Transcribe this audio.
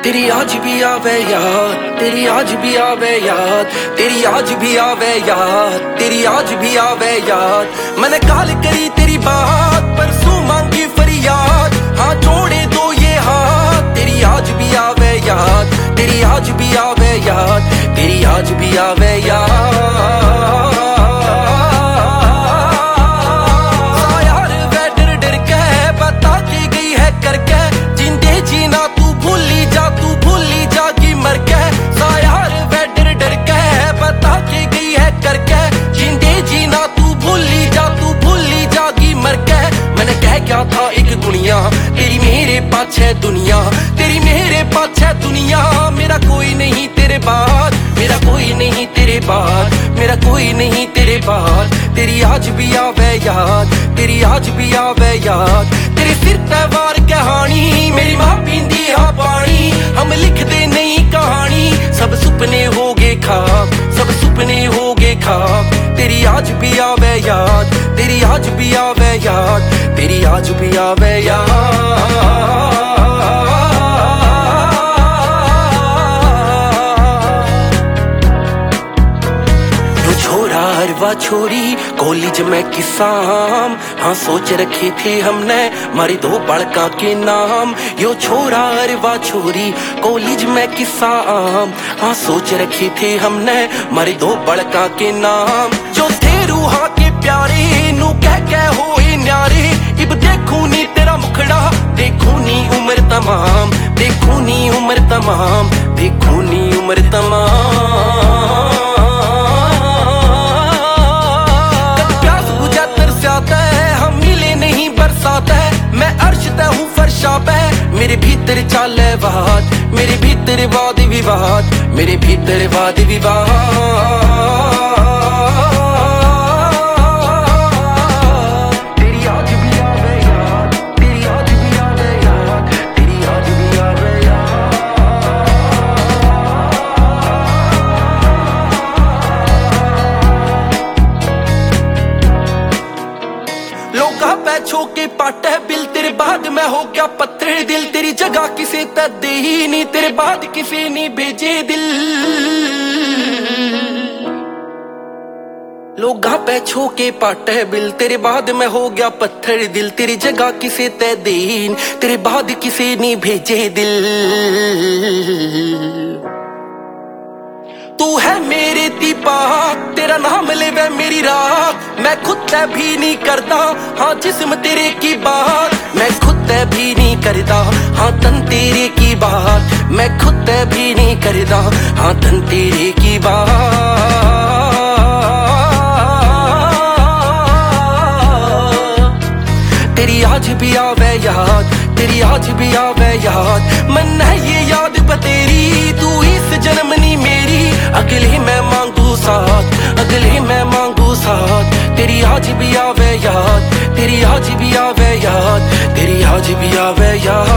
तेरी आज भी आवे याद, तेरी आज भी आवे याद, तेरी आज भी आवे याद, तेरी आज भी आवे याद। मैंने काल करी तेरी बात, परसों मांगी फरियाद, हाँ जोड़े दो ये हाथ। तेरी आज भी आवे याद, तेरी आज भी आवे याद, तेरी आज भी आवे याद। क्या था एक दुनिया तेरी मेरे पाछे दुनिया, तेरी मेरे पाछे दुनिया। मेरा कोई नहीं तेरे बाद, मेरा कोई नहीं तेरे बाद, मेरा कोई नहीं तेरे बाद। तेरी आज भी आवे याद, तेरी आज भी आवे याद। तेरे सिर त्योहार कहानी, मेरी माँ पींदी हा पानी, हम लिखते नहीं कहानी। सब सुपने हो गए खाब, सब सुपने हो गए खाब। तेरी आज भी आवे याद, तेरी आज भी आवे याद, तेरी आज भी आवे याद। अरवा छोरी कॉलेज में किसाम, हाँ सोच रखे थे हमने मारे दो बड़का के नाम। यो छोरा अरवा छोरी कॉलेज में किसाम, हाँ सोच रखे थे हमने मारे दो बड़का के नाम। जो थे रूहा के प्यारे नू कह होए न्यारे। इब देखू नी तेरा मुखड़ा, देखू नी उम्र तमाम, देखू नी उम्र तमाम, देखू नी उम्र तमाम। हम मिले नहीं बरसात है, मैं अर्श ते हूँ फरशा पे। मेरे भीतर चाले बात, मेरे भीतर वाद विवाद, मेरे भीतर वाद विवाद। छो के पाटे बिल, तेरे बाद मैं हो गया पत्थर दिल। तेरी जगह किसे दे ही नहीं, तेरे बाद किसे नहीं भेजे दिल। लोगा पे छो के पाटे बिल, तेरे बाद मैं हो गया पत्थर दिल। तेरी जगह किसे दे ही, तेरे बाद किसे नहीं भेजे दिल। तू है मेरे दीपा, तेरा नाम ले वे मेरी रात। मैं खुद तय भी नहीं करता, हाँ जिस्म तेरे की बात। मैं खुद तय भी नहीं करता, हाँ तन तेरे की बात। मैं खुद तय भी नहीं करता, हाँ तन तेरे की बात। तेरी आज भी आवे याद, तेरी आज भी आवे याद। मन है ये याद बतेरी, तू इस जन्म नी मेरी। अगले मैं मांगू साथ, अगले मैं मांगू साथ। तेरी आज भी आवे याद, तेरी आज भी आवे याद, तेरी आज भी आवे याद।